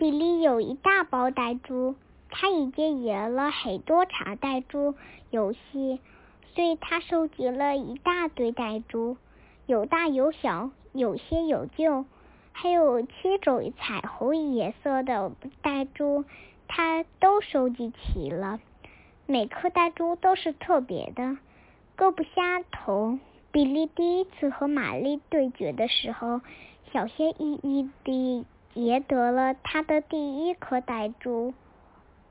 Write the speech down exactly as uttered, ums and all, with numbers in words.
比利有一大包袋珠，他已经赢了很多场袋珠游戏，所以他收集了一大堆袋珠，有大有小，有新有旧，还有七种彩虹颜色的袋珠，他都收集齐了。每颗袋珠都是特别的，各不相同。比利第一次和玛丽对决的时候，小心翼翼地赢得了他的第一颗袋珠。